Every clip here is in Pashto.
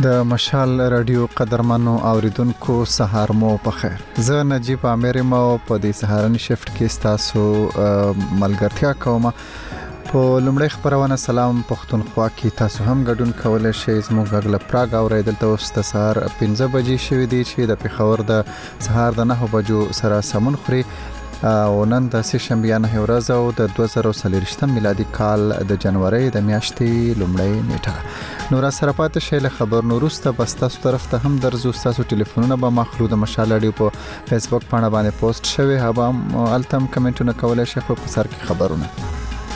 د مشال رادیو قدرمنو اوریدونکو سهار مو په خیر. زه نجیب عامر مو په دې سهارنی شفت کې تاسو ملګرتیا کوم. په لومړی خبرونه سلام پښتونخوا کې تاسو هم ګډون کولای شئ. زموږ غږ له پراګ اوریدل اوس د سهار 15 بجې شوې دي چې د پیښور د سهار د 9 بجو سره سمون خوري او نن د سشنبه نه ورځ او د 2023 میلادي کال د جنوري د میاشتې لومړۍ نیټه. نور سره پاتې شئ له خبر نورسته بس تاسو طرف ته هم درځو. تاسو ټلیفونونه به مخلو د مشال اډیو په فیسبوک باندې باندې پوسټ شوی هغه التم کمنټونه کولای شئ په سر کې خبرونه.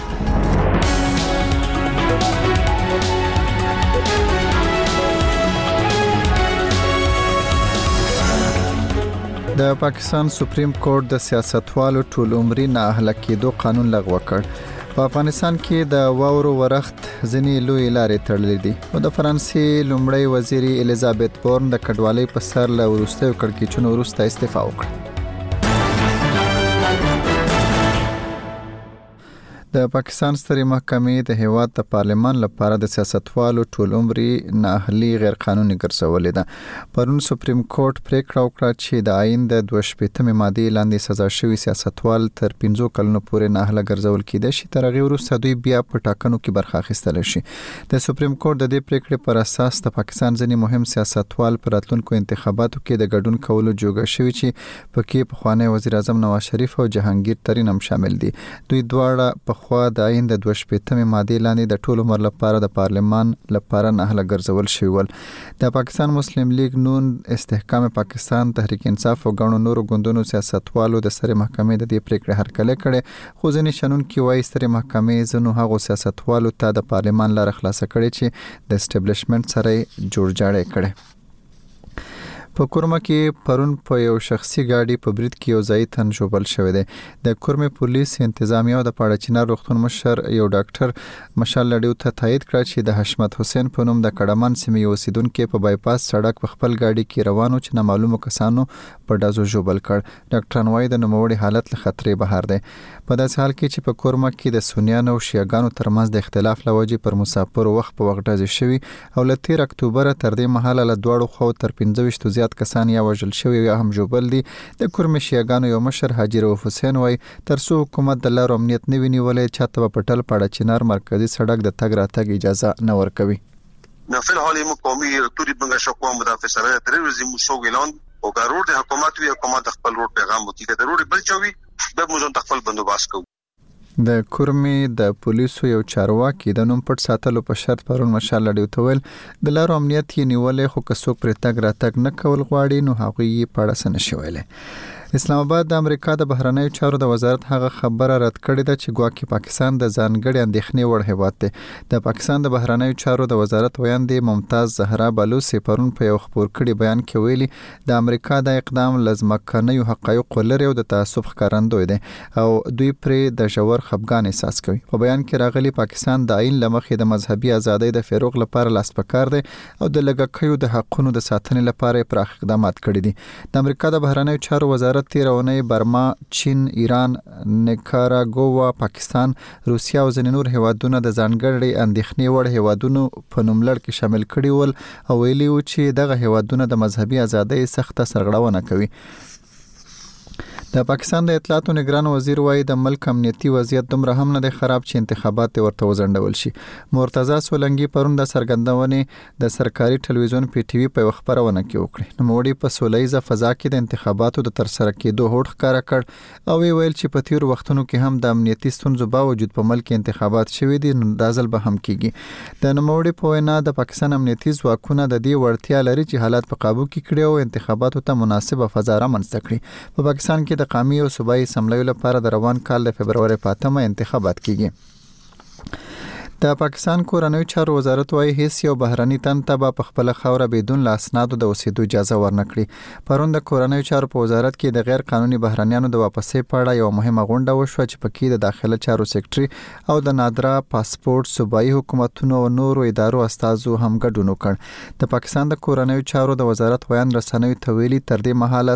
د پاکستان سپریم کورټ د سیاستوالو ټول عمري نااهله کېدو قانون لغوه کړ. په افغانستان کې د واورو ورښت ځینې لوی لارې تړلې دي او د فرانسې لومړی وزیري الیزابت بورن د کډوالۍ په سر له وروستیو کړکېچونو وروسته استعفا وکړه. د پاکستان سترې محکمې د هیواد د پارلمان لپاره د سیاستوالو ټول عمري نااهلي غیر قانوني ګرځولې ده. پرون سپریم کورټ پریکړه وکړه چې د آئین د 22 ماده لاندې سزا شوی سیاستوال تر 15 کلونو پورې نااهله ګرځول کېدای شي. تر هغه وروسته دوی بیا په ټاکنو کې برخه اخیستل شي. د سپریم کورټ د دې پریکړې پر اساس د پاکستان ځینې مهم سیاستوال پر راتلونکو انتخاباتو کې د ګډون کولو جوګه شوی چې پکې پخوانی وزیر اعظم نواز شریف او جهانگیر ترین هم شامل دي. دوی دواړه خو د آئین د 22 ماده لاندې د ټول عمر لپاره د پارلمان لپاره نااهله ګرځول شوی ول. د پاکستان مسلم لیگ نون، استحکام پاکستان، تحریک انصاف او غونو نورو ګوندونو سیاستوالو د سره محکمې د دې پریکړې هرکله کړي. خو ځینې شنن کې وایي سره محکمې زنو هغه سیاستوالو ته د پارلمان لار خلاص کړي چې د اسټابلیشمنت سره جوړ جاړی کړي. په کورما کې پرون په یو شخصي ګاډي په برید کې یو ځای تن ژوبل شوی دی. د کورمه پولیس انتظامیه او د پاړچینار روغتون مشر یو ډاکټر مشال لډیو ته تایید کړ چې د حشمت حسین په نوم د کډمان سیمې اوسیدونکو په بایپاس سړک په خپل ګاډي کې روانو چې نامعلومو کسانو په دازو ژوبل کړ. ډاکټران وايي د نوموړي حالت له خطرې بهر دی. په داسې حال کې چې په کورما کې د سنیانو او شیعاګانو ترمنځ د اختلاف لوجې پر مسافر وخت په وخت ډزې شوي او له 13 اکتوبر تر دې مهاله له دوړو خو تر 15 زیات کسان یا وژل شوی یا هم جوبل دي. د کورمه شیعاګانو یو مشر حاجی رؤف حسین وای ترڅو حکومت د لارو امنیت نه وینولې چاته په پټل پاړه چینار مرکزی سړک د تګ راتګ اجازه نه ورکوي. في الحال مقامی توری بنگا شکوه مدافع سرای تروریزم شو اعلان او ضرورت حکومت وی حکومت خپل روډ پیغام وتی که ضروري بل چوي د موږ خپل بندوبست کوو. د کورمې د پولیسو یو چارواکي د نوم پټ ساتلو په شرط پرون مشال لډیو ته ویل د لارو امنیت یې نیولې خو که څوک پر تګ راتګ نه کول غواړي نو هغه یې پاړه سن شویل. اسلام آباد د امریکا د بهرنیو چارو د وزارت هغه خبره رد کړې ده چې ګواکې پاکستان د ځانګړي اندېښنې وړ هیواد دی. د پاکستان د بهرنیو چارو د وزارت ویاندې ممتاز زهرا بلوچ پرون په یو خبر کړي بیان کې ویلي د امریکا د اقدام لزمکنیو حقایق لري او د تعصب ښکارندوی دی او دوی پرې د ژور خفګان احساس کوي. په بیان کې راغلي پاکستان د آئین لمخې د مذهبي ازادۍ د فروغ لپاره لاس پکار دی او د لګکیو د حقونو د ساتنې لپاره پراخ اقدامات کړي دي. د امریکا د بهرنیو چارو وزارت تیرونی برما، چین، ایران، نیکاراګوا، پاکستان، روسیا او ځینې نور هیوادونه د ځانګړي اندېښنې وړ هیوادونو په نوملړ کې شامل کړي ول او ویلي و چې دغه هیوادونه د مذهبي ازادۍ سخته سرغړونه کوي. د پاکستان د اطلاعات او نگران وزیر وایي د ملک امنیتي وضعیت دومره هم نه دی خراب چې انتخابات ورته وځنډول شي. مرتضی سولنګي پرون د سرګندونې د سرکاري ټلویزیون پی ټي وی په خبرونه کې وکړه. نوموړي په سولهییزه فضا کې د انتخاباتو د ترسره کېدو هوډ ښکاره کړ او ویل چې په تیر وختونو کې هم د امنیتي ستونزو باوجود په ملک انتخابات شوي دي نو دا ځل به هم کیږي. د نوموړي په وینا د پاکستان امنیتي ځواکونه د دې وړتیا لري چې حالات په قابو کې کړي او انتخاباتو ته مناسبه فضا رامنځته کړي. په پاکستان کې د قومي او صوبایي اسمبلیو لپاره د روان کال د فبرवरी 5 انتخابات کیږي. د پاکستان کورنیو چارو وزارت وايي هیڅ یو بهرني تن ته په خپل خوره بدون لاسنادو د اوسېدو اجازه ورنکړي. پرون د کورنیو چارو په وزارت کې د غیر قانوني بهرنیانو د واپسې په اړه یو مهمه غونډه وشوه چې پکې د داخله چارو سېکټري او د نادرا پاسپورت صوبایي حکومتونو او نورو ادارو استازو هم ګډون وکړ. د پاکستان د کورنیو چارو د وزارت ویان رسنیو ته ویلي تر دې مهاله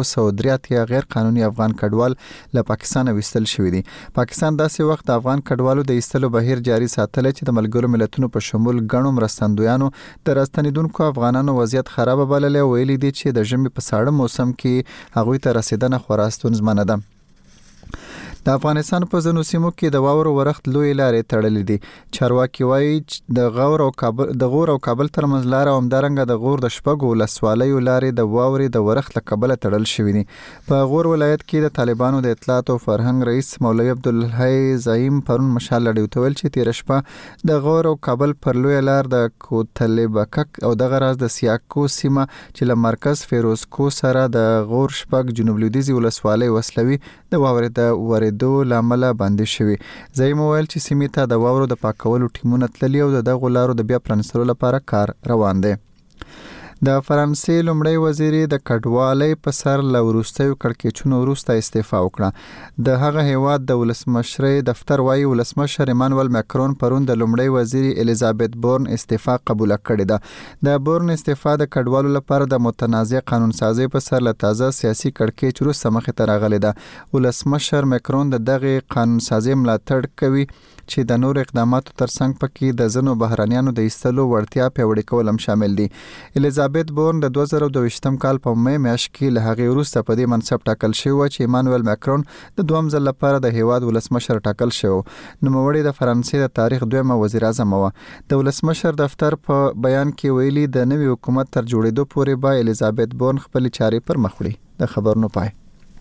4,1,903 غیر قانوني افغان کډوال له پاکستان وستل شوی دي. پاکستان داسې وخت افغان کډوال کډوالو د ایستلو بهیر جاري ساتل چې د ملګرو ملتونو په شمول ګڼو مرستندویانو د راستنیدونکو افغانانو وضعیت خراب بللی او ویلي دي چې د ژمي په ساړه موسم کې هغوی ته رسیدنه خورا ستونزمنه ده. د افغانستان په ځینو سیمو کې د واورو ورښت لوی لارې تړلې دي. چارواکي وایي چې د غور او کابل ترمنځ لار او همدارنګه د غور د شپږو ولسوالیو لارې د واورې د ورښت له کبله تړل شوې دي. په غور ولایت کې د طالبانو د اطلاعات او فرهنګ رئیس مولوي عبدالحی زعیم پرون مشال لړۍ ته ویل چې تیر شپه د غور او کابل پر لوی لار د کوتلبکک او دغه راز د سیاکو سیمه چې له مرکز فیروزکو سره د غور شپږ جنوب لویدیځي ولسوالۍ وسلوي د واورې د دو لامل باندې شوی. زعیم ویل چې سیمې ته د واورو د پاکولو ټیمونه تللي او دغه لارو د بیا پرانستلو لپاره کار روان دی. د فرانسې لومړی وزیر د کډوالۍ په سر له وروستیو کړکېچونو وروسته استعفا وکړه. د هغه هیواد د ولسمشرۍ دفتر وايي ولسمشر ایمانوئل ماکرون پرون د لومړی وزیر الیزابت بورن استعفا قبول کړې ده. د بورن استعفا د کډوالو لپاره د متنازع قانون سازي په سر له تازه سیاسي کړکېچ وروسته مخې ته راغلې ده. ولسمشر ماکرون د دغه قانون سازي ملاتړ کوي چې د نور اقداماتو ترڅنګ پکې د ځینو بهرانیانو د ایستلو وړتیا پیاوړې کول هم شامل دي. الیزابت بورن د 2022 کال په مې میاشت کې له هغې وروسته په دې منصب ټاکل شوی و چې ایمانوئل ماکرون د دویم ځل لپاره د هیواد ولسمشر ټاکل شوی. نوموړی د فرانسې د تاریخ دویمه وزیر اعظم و. د ولسمشر دفتر په بیان کې ویلي د نوي حکومت تر جوړېدو پورې به الیزابت بورن خپل چارې پر مخ وړي. د خبرونو پای.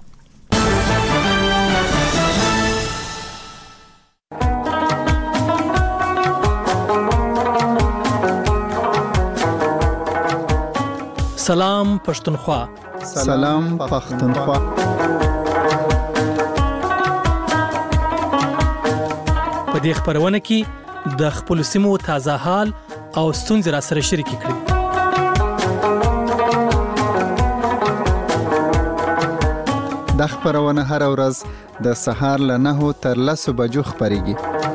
سلام پښتونخوا. سلام پښتونخوا. په دې خبرونه کې د خپل سیمو تازه حال او ستونزې را سره شریک کړئ. د خبرونه هر ورځ د سهار له 9 تر 10 بجو خبريږي.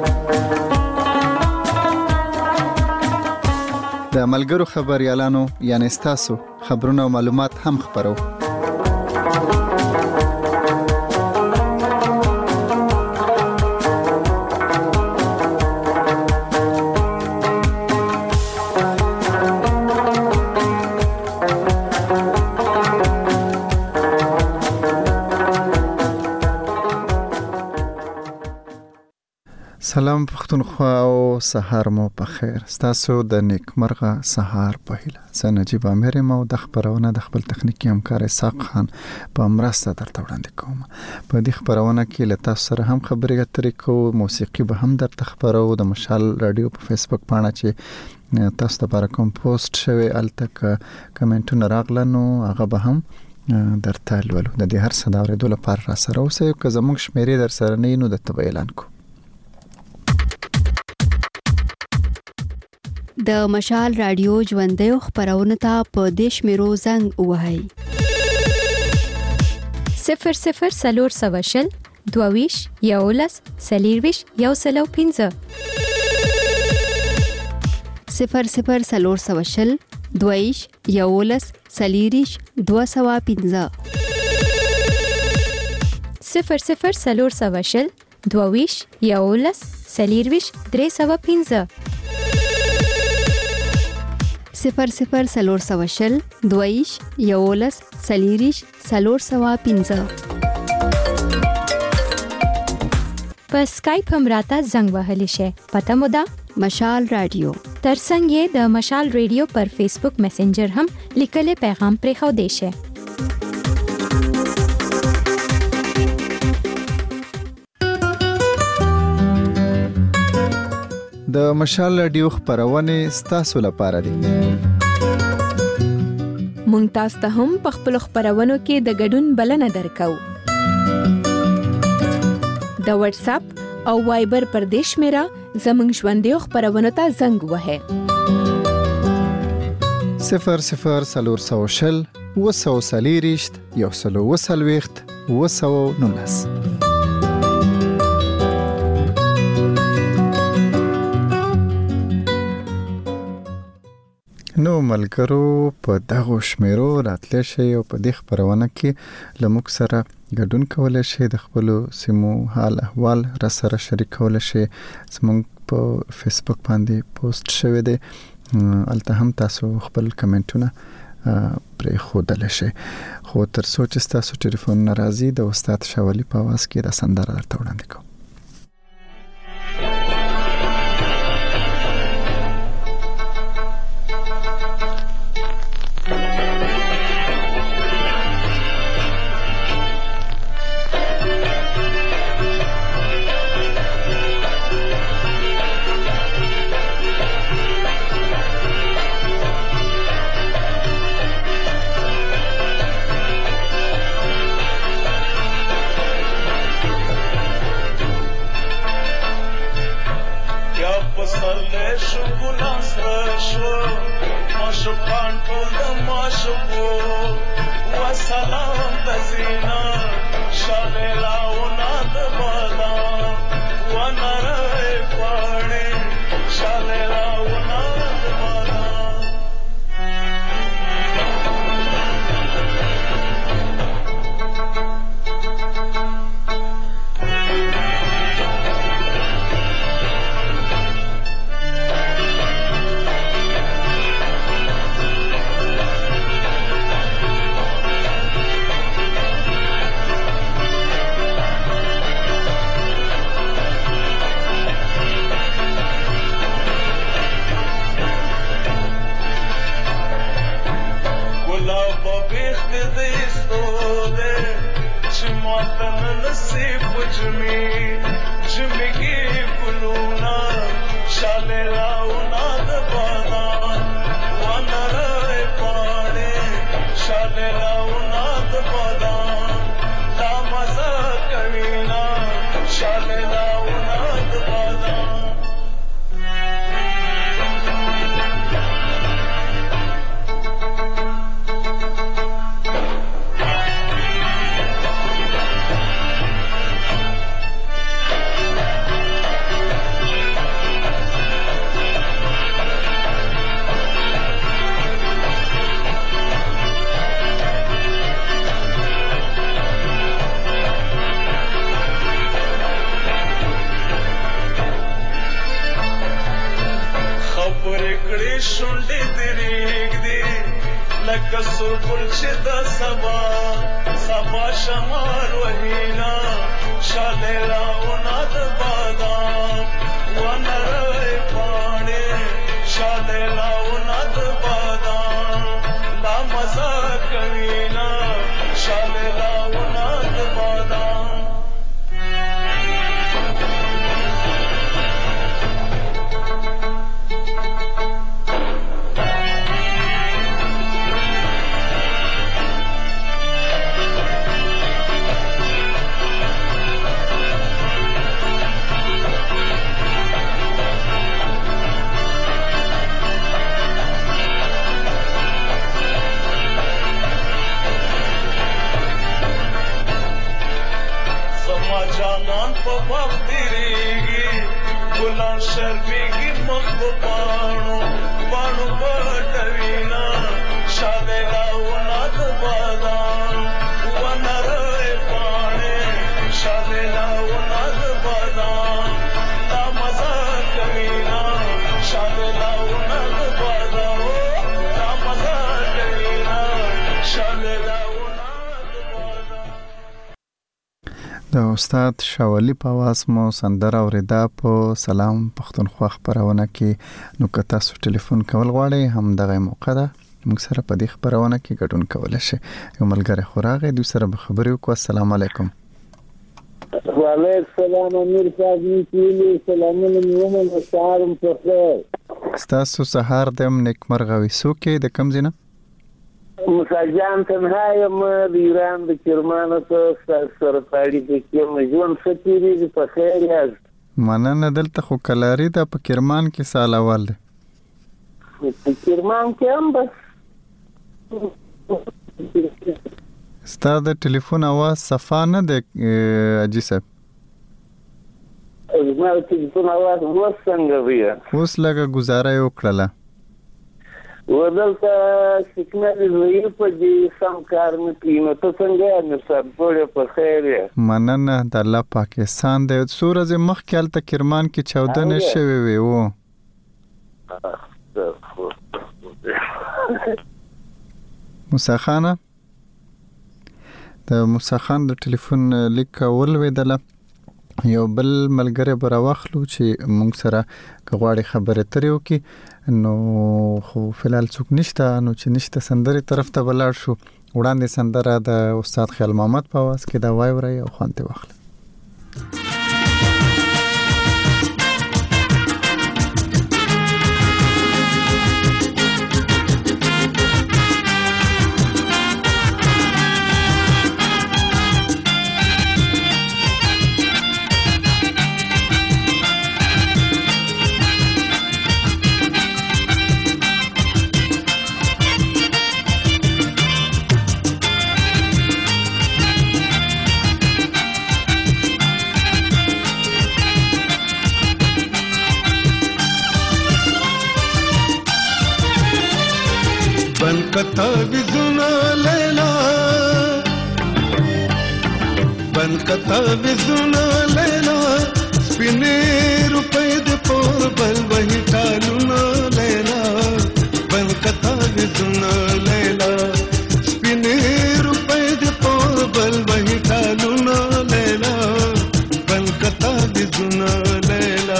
د ملګرو خبريالانو یعنی تاسو خبرونه او معلومات هم خبرو. سلام پښتونخوا او سهار مو په خیر. تاسو د نیکمرغه سهار په هیله. زه نجیب امیر مو د خبرونه د خپل تخنیکی همکار اسحاق خان په مرسته درته وړاندې کوم. په دې خبرونه کې له تاسو سره هم خبرې اترې کوو، موسیقي به هم درته خبرو. د مشال رادیو په فیسبوک پاڼه چې تاسو ته کوم پوسټ شوی الته کمنټونه راغلنو هغه به هم درته لولو. د دې هر څه دا اورېدو لپاره را سره اوسئ. که زموږ شمیرې در سره نه نو درته اعلان کوو. د مشال رادیو ژوندۍ خبرونه ته په دیش میرو زنګ وهاي 00 سلور 22 یولس سلیرویش یو سلو 15 00 سلور 22 یولس سلیریش 215 00 سلور 22 یولس سلیرویش 315 00 سلور 22 یولس سلیریش 315 په سکایپ هم راته زنګ وهلی شي. پته مو ده مشال رادیو. ترڅنګ یې د مشال رادیو پر فیسبوک میسنجر هم لیکلي پیغام پرې خو دی شي. د مشال رادیو خبرونه ستاسو لپاره دي. مونږ تاسو ته هم په خپل خبرونو کې د ګډون بلنه درکو. د واتس اپ او وایبر پر دیش میرا زمنګ ژوندۍ خبرونو ته زنګ وهه 00 سلور 240 یو سلو وسلويخت 219. نو ملګرو په دغه شمیرو راتلی شي او په دې خبرونه کې لموږ سره ګډون کولای شئ، د خپل سیمو حال احوال را سره شریک کولای شئ. زموږ په فیسبوک باندې پوسټ شوی دی، البته هم تاسو خپل کمنټونه پرې خودل شي. خو تر څو چې تاسو ټلیفون ناراضي د استاد شاولي په आवाज کې د سندره درته وړاندې کوم. د استاد شاولي په आवाज مو سندره اوریدا په سلام پښتونخوا خبرونه کې. نو که تاسو ټلیفون کول غواړئ هم دغه موقع ده، موږ سره په دې خبرونه کې ګډون کولای شئ. یو ملګری خوراغه دوی سره به خبرې وکړو. السلام علیکم. وعلیکم السلام امیر صاحب، نیکی سلامونه مومن سهارم په خیر. تاسو سهار دم نیکمرغه وي. سوکې د کم زینه مساجان تنهایم د ایران د کرمانو ته سره پاړي کې مجون فتيري په خیر یاست. مننه. دلته خو کلاری ده په کرمان کې سالوال ده. په کرمان کې هم بس ستاسو د ټلیفون आवाज صفا نه ده اجي صاحب. زما د ټلیفون आवाज وڅنګه وي. اوس لګه گزاره وکړه. ودلته شکمه دې په دې سم کار نه کوي. نو ته څنګه نه سبوړې په خیر یې؟ مننه د الله پاکستان د سورز مخکې الته کرمان کې 14 شوي وي وو. موسی خان د ټلیفون لیک ولویدله. یو بل ملګری بر واخلو چې مونږ سره کغواړي خبره ترې وکي. نو خو فلال څوک نشته، نو چې نشته سندري طرف ته بلاړ شو. وړاندې سندره د استاد خیال محمد په आवाज کې دا وایوري او خوانته واخله. कथा विजुना लैला बन कथा विजुना लैला स्पिने रुपए दे पोर बल वही टालुना लैला बन कथा विजुना लैला स्पिने रुपए दे पोर बल वही टालुना लैला बन कथा विजुना लैला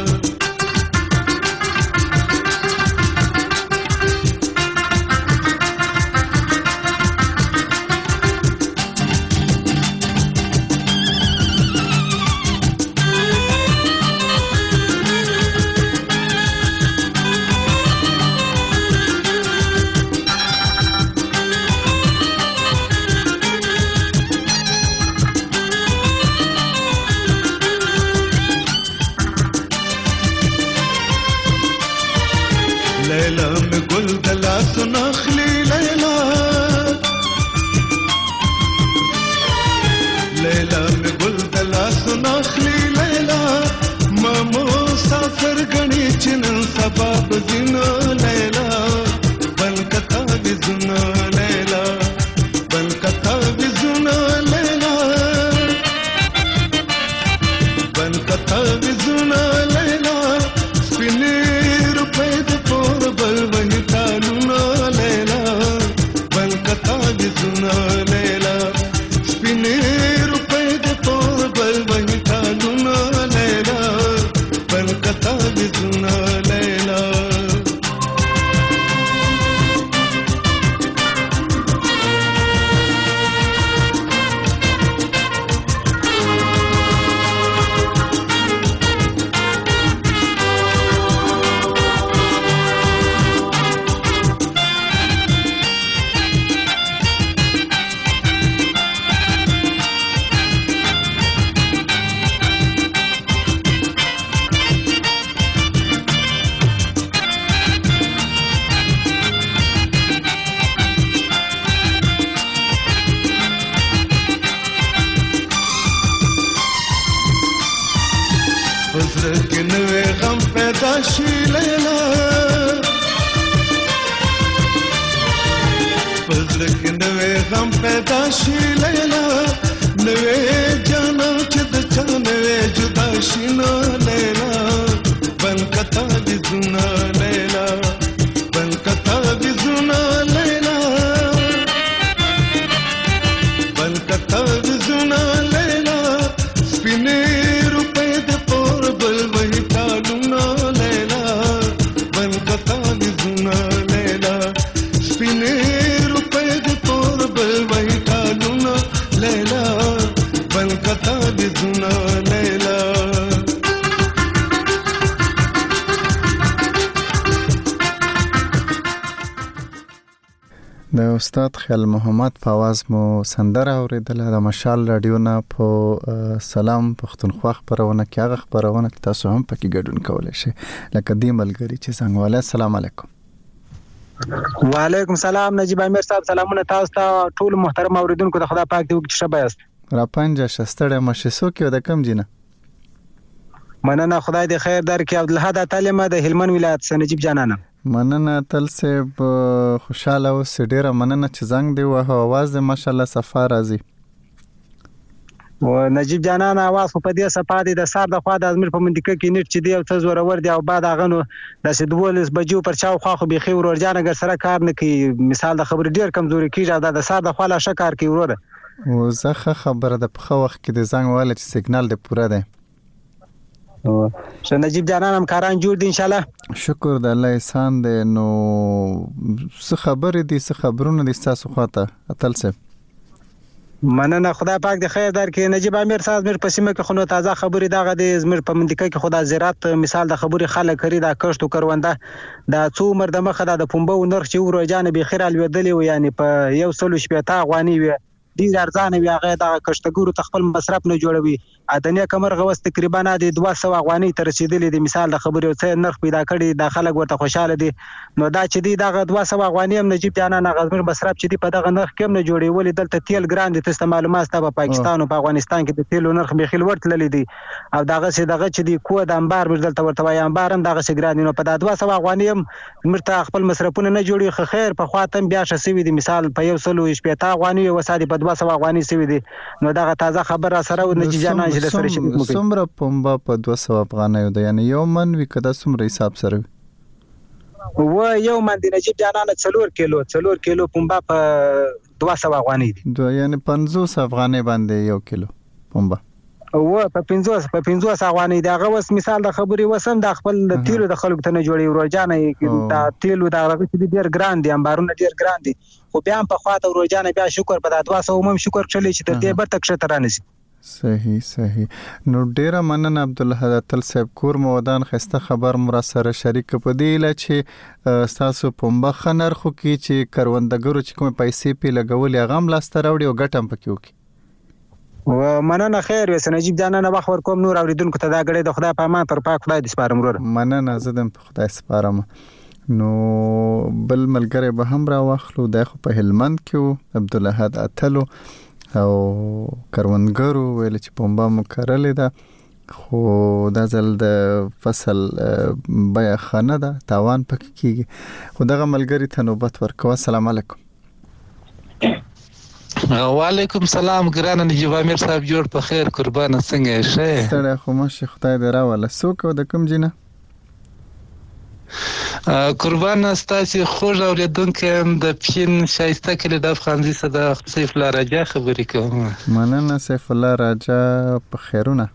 लैला में गुल दला सुनखली लैला लैला में गुल दला सुनखली लैला मामो साफर गणी चिनन सबब जिना लैला बन कथा विजुना लैला बन कथा विजुना लैला बन कथा विजुना लैला स्पिने रुपए बल वही तालुना लैला बन कथा विजुना लैला स्पिने रुपए दे पोर बल वही तालुना लैला बन कथा विजुना लैला लैला फजल के नवे गम पैदाशी लैला नवे जाना चिद नवे जुदाशी ना लैला बन कथा विजुना लैला बन कथा विजुना लैला बन कथा विजुना लैला स्पिने रुपए दे पोर बल वही तालुना लैला बन कथा विजुना लैला स्पिने रुपए दे पोर बल वही तालुना लैला बन कथा विजुना लैला د استاد خیال محمد په आवाज مو سندره اوریدله د مشال رادیو نه په سلام پښتونخوا خبرونه کې هغه خبرونه تاسو هم پکې ګډون کولای شئ لکه دی ملګری چې څنګه ولا السلام علیکم. وعلیکم السلام نجیب امیر صاحب سلامونه تاسو ته ټول محترم اوریدونکو ته خدا پاک دې وکړي شبایست را پنځه شستړې مشسو کې د کم جنه مننه خدای دې خیر درکړي عبدالحد تعلیم د هلمند ولایت سنجیب جانانه مننه تل صاحب خوشاله اوس ډیره مننه چې زنګ دی وه اواز د ماشاءالله صفا راځي و نجیب جانان اواز په دې صفادي د سار د خوا د ازمیر په منطقه کې نیټ چې دی او څه زورور دی او بعد هغه نو د 12 بجو پر چاو خو بيخي ورجان اگر سره کار نه کوي مثال د خبر ډیر کمزوري کیږي د سار د خوا لا شکار کوي وروره او زخه خبره د په وخت کې د زنګ واله چې سیګنال دی پوره دی شو نجیب جانان هم کاران جوړ دي ان شاء الله شکر د الله احسان دی نو څه خبرې دي څه خبرونه دي تاسو خواته اتل سه مننه خدای پاک د خیر درکې نجیب امیر صاحب مر پسیمه کې خونو تازه خبري دغه د زمر په منطقه کې خدای زراعت مثال د خبري خلک کړی د کښتو کرونده د څو عمر د مخه د پنبو نرخ چې ورجانه به خیر الودلی و یعنی په یو سلو شپه افغاني وي ډیر ارزانه وي هغه د کښتګورو تخپل مصرف نه جوړوي ادنه کمر غوس تقریبا د 200 افغاني تر رسیدلې د مثال د خبرو څخه نرخ پیدا کړي د خلک ورته خوشاله دي نو دا چې دی دغه 200 افغاني هم نجیب جانان غزمر مصرف چې دی په دغه نرخ کم نه جوړي ولې دلته تیل ګران دي تاسو معلومات ته په پاکستان او په افغانستان کې د تیلو نرخ به خل ورتللی دي او دغه چې دی کو د انبار دلته ورته وای انبار هم دغه ګران نو په 200 افغاني هم مرته خپل مصرفونه نه جوړي خیر په خاطر بیا شسوي دي مثال په یو سلو شپه افغاني وسادي په 200 افغاني سوي دي نو دغه تازه خبر سره و نجیب جانان چې د سره شي څومره پمبا په 200 افغانیو ده یعنی یو من وی کده څومره حساب سره و یو من د نجیب جانان 4 کیلو پمبا په 200 افغاني دي یعنی 50 افغاني باندې یو کیلو پمبا و په 50 افغاني دا غوس مثال د خبري وسم د خپل تیلو د خلکو ته نه جوړي ورجانه دا تیلو دا رغه چې ډیر ګران دي انبارونه ډیر ګران دي خو بیا په خواته ورجانه بیا شکر په 200 هم شکر چلی چې د دې به تک شترانه سي صحیح نو ډیره مننه عبدالله تل صاحب کور مودان خسته خبر مرا سره شریک په دی ل چې تاسو پمبا خنر خو کی چې کروندګرو چې کوم پیسې پی لګولې غم لاستر وړي او ګټم پکې وکي و مننه خیر وس نجیب جانان بخور کوم نور اوریدونکو ته دا غړې د خدای په امان پر پاک خدای د سپارم ورور مننه زدم په خدای سپارم نو بل ملګری به هم را واخلو د خو په هلمند کې عبدالله اتلو او کروندګرو ویل چې پمبا مکرلې ده خو د ځل د فصل بیا خانه ده تاوان پکې کیږي خو دغه ملګری ته نوبت ورکوه السلام علیکم وعلیکم سلام ګران نجیب امیر صاحب جوړ په خیر قربان څنګه شه ستړي خو مشه خدای دې راوله څوک د کوم جنه قربان استاسي خوږ اوریدونکو د پین شایسته کلی د افغانزي صدا سیف الله راجا خبرې کوم مننه سیف الله راجا په خیرونه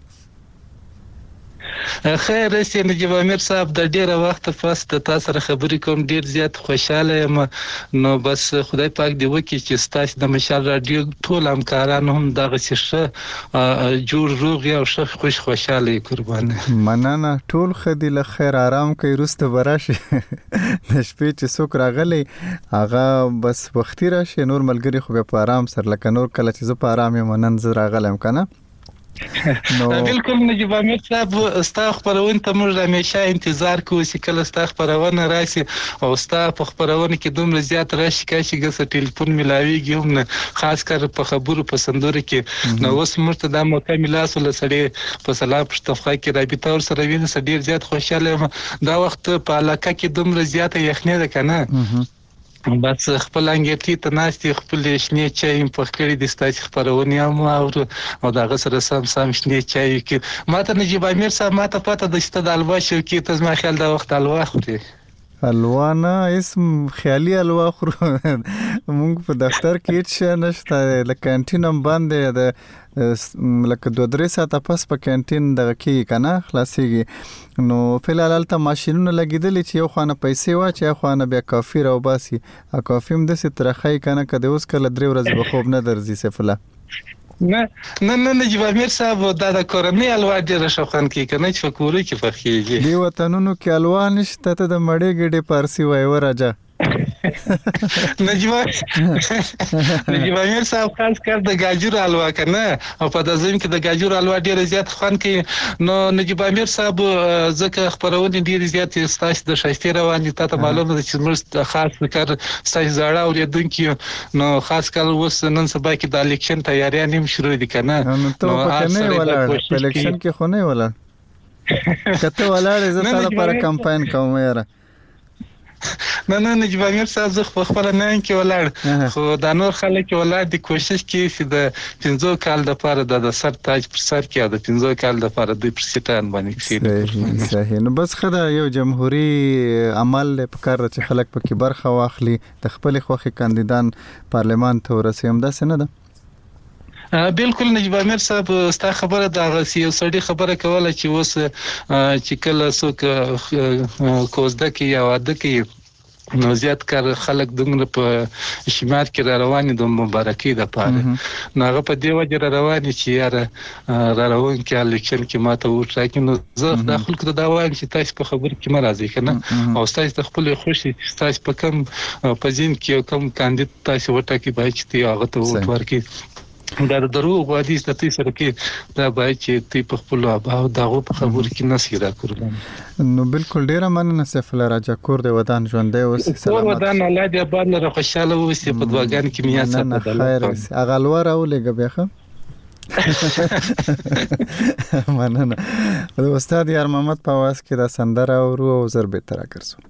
خیر سي نجیب امیر صاحب د ډیره وخت پس د تاسو سره خبرې کوم ډیر زیات خوشاله یم نو بس خدای پاک دی وکي چې ستاسو د مشال رادیو ټول همکارانو هم دغه څه جوړ روغ او ښه خوشاله قربان مننه ټول خدي له خیر آرام کوي رسته براشي د شپې چې څوک راغلي هغه بس وختي راشي نور ملګری خو په آرام سره لکه نور کله چې زه په آرام یم نن زه راغلم کنه بالکل نجیب امیر صاحب ستا خبرونه ته موږ همیشه انتظار کوو چې کله ستا خبرونه راشي او ستا په خبرونه کې دومره زیات راشي چې ګس ټلیفون ملاويږي هم خاص کر په خبرو په سندره کې نو اوس موږ ته د موقع ملاسو لسړي په سلام پښتونخوا کې رابطه ور سره ویني ډیر زیات خوشاله دا وخت په علاقه کې دومره زیات یخنی ده کنه بس خپل انګیټي ته ناشتي خپل شنه چای په خکړې د ستاسو خبرونه او دغه سره سم شنه چای کې ماته نجیب امیر صاحب ماته پته د ستاد الوا شو کې ته ما خیال دا وخت الوا خوري الوا نه اسم خیالي الوا خورو موږ په دفتر کې چې نشته د کانتینم باندې د لکه 2-3 ساعته پس په کانتین دغه کې کنه خلاصيږي نو فلال ته ماشينونه لګیدل چې یو خانه پیسې واچي یو خانه بیا کافي راو باسي ا کافي هم د سترخای کنه کده اوس کله 3 ورځې به خوب نه درځي سفله نه نجیب امیر صاحب دا کورنۍ الوا ډیره شوخان کې کنه چې فکروري کې فخیږي دی وطنونو کې الوا نشته ته د مړې ګډې پارسی وای ورجا نجیب امیر صاحب خاص کار د گاجور الوا کنه او په دازم کې د گاجور الوا ډیره زیات خوان کې نو نجیب امیر صاحب ځکه خبرونه ډیره زیات ستاسو د شایسته رواني ته معلومه ده چې موږ خاص کار ستاسو زړه اوریدونکو نو خاص کار وس نن سبا کې د الیکشن تیاری نیم شروع دي کنه نو ته په کنه ولاړ په الیکشن کې خو نه ولاړ کته ولاړ زه تعالی پر کمپاین کوم یاره نه نجیب امیر صاحب زه خپل نه کې ولاړ خو دا نور خلک ولاړ دي کوشش کوي چې د 15 کال د پاره د سر تاج پر سر کې د 15 کال د پاره د پرسیټان باندې صحیح نو بس خدای یو جمهوریت عمل په کار چې خلک پکې برخه واخلي د خپل خوخي کاندیدان پارلمان ته ورسېم دا څه نه ده بالکل نجیب امیر صاحب ستا خبره دا غسی یو سړی خبره کوله چې اوس چې کله څوک کوزده کې یا واده کې نو زیات کار خلک دغه په شمار کې رواني د مبارکي د پاره نو هغه په دی وجه رواني چې یاره روان کې الیکشن کې ماته ورټاکي نو زه د خلکو ته دا وایم چې تاسو په خبر کې مرزي کنه او تاسو خپل خوشي تاسو په کم پزین کې کم کاندید تاسو ورټاکي بای چې هغه ته وټ ورکي دا دروغ حدیث د تاسو سره کې دا بای چې تی په خپل اباو دغه په خبر کې نصیرا کړل نو بالکل ډیره مننه سیف الله راجا کور د ودان ژوندې اوس سلامات ودان الله دې آباد لره خوشاله اوسې په دواګان کې میا سره خیر اغلوار او لګه بیاخه مننه د استاد یار محمد په واس کې دا سندره او زر به تر کرسو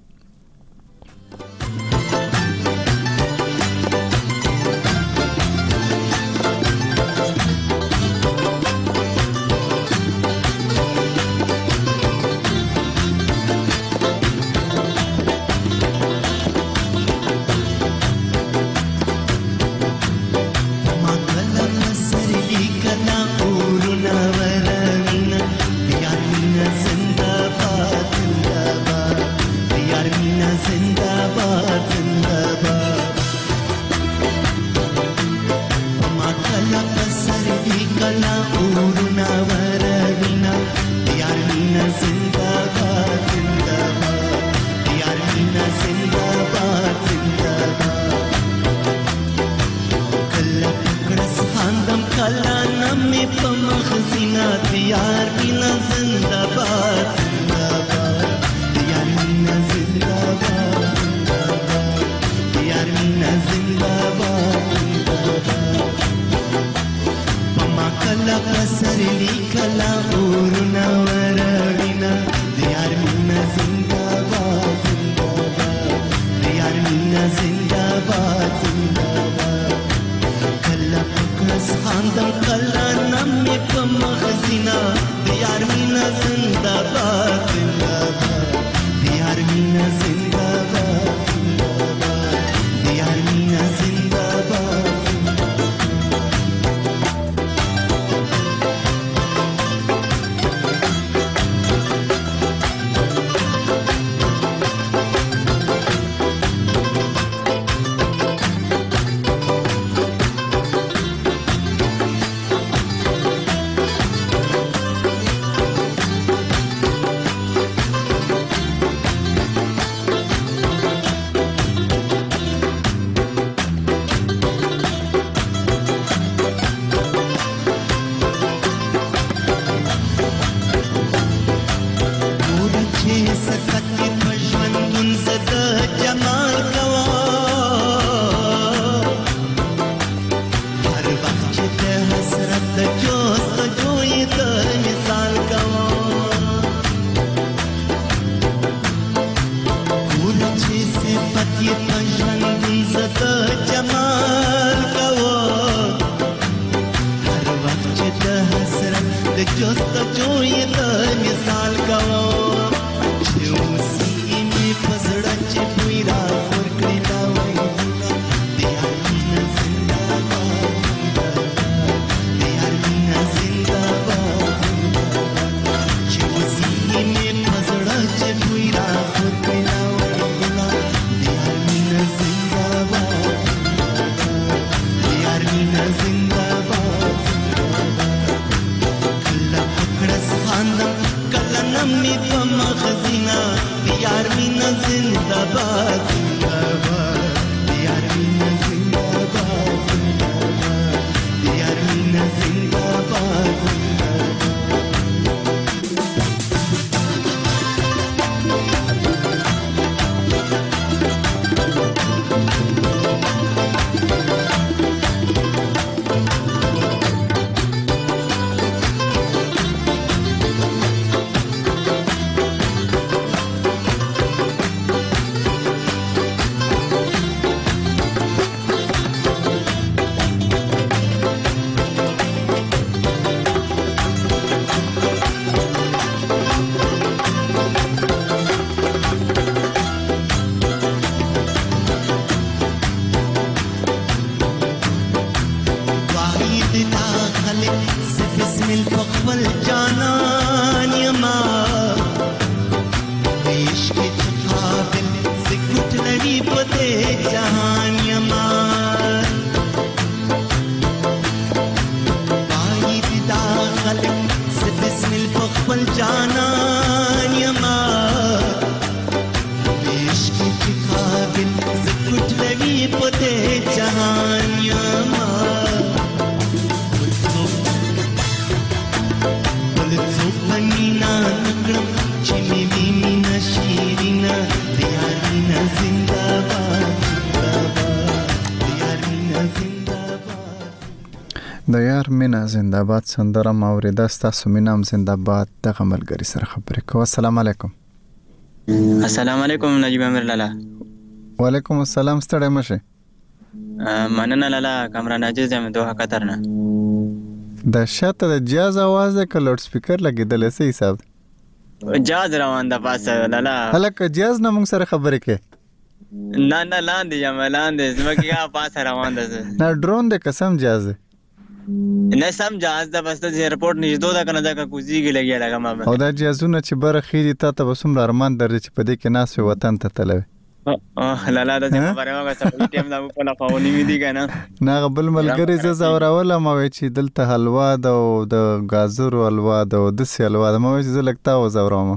د یار مینا زنده‌باد سندره ماوریدا ستاسو مینام زنده‌باد د غملګری سره خبرې کوم. السلام علیکم. السلام علیکم نجیب امیر لالا. وعلیکم السلام. ستړی مشه. مننه لالا. کامران عزیز یم دوه قطر نه. د شاته د جاز आवाज د لوډ سپیکر لګیدل څه حساب؟ جاز روان د پاسه لالا. هلکه جاز نه موږ سره خبرې کې. نه لاندې یم لاندې زمکه پاسه روان ده. نه ډرون د قسم جاز نه سم جاز د بس د ایرپورټ نږدې ده کنه ځکه کوزیږي لګیا لګم ما. او دا جازونه چې بره خېری ته وسوم ارمان درځي چې په دې کې ناس وطن ته تلوي. لالا د خبره هغه څه ټیم دا په لافاونی می دي کنه. نه بل ملګری ز زوراول ما وای چې دلته حلوا د گازر حلوا د سی حلوا ما وای چې لګتا و زورم.